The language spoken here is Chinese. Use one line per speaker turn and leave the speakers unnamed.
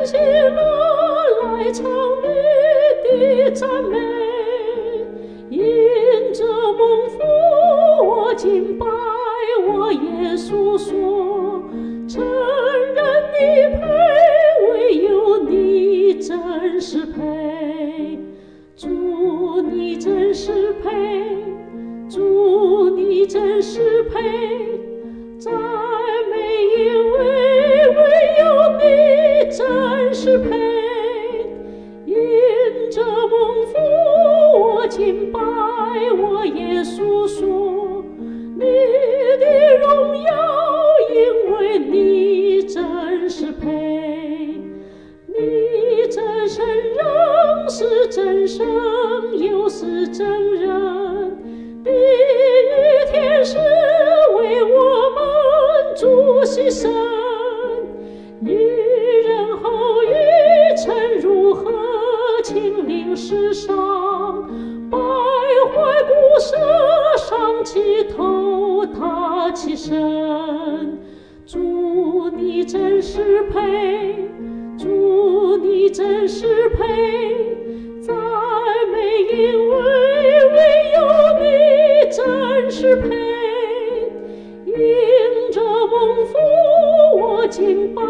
喜乐来唱你的赞美，因着蒙福我敬拜我耶稣说，承认你配，唯有你真是配，主你真是配，主你真是配，赞美因为唯有你真是配，因着蒙福我敬拜我耶稣说，你的荣耀因为你真是配，你真神仍是真神又是真人，地狱天使为我们主牺牲，女人后一尘如何亲临世上，败坏骨折伤起头他起身，主你真是配，主你真是配，赞美因为唯有你真是配，因着蒙福我敬拜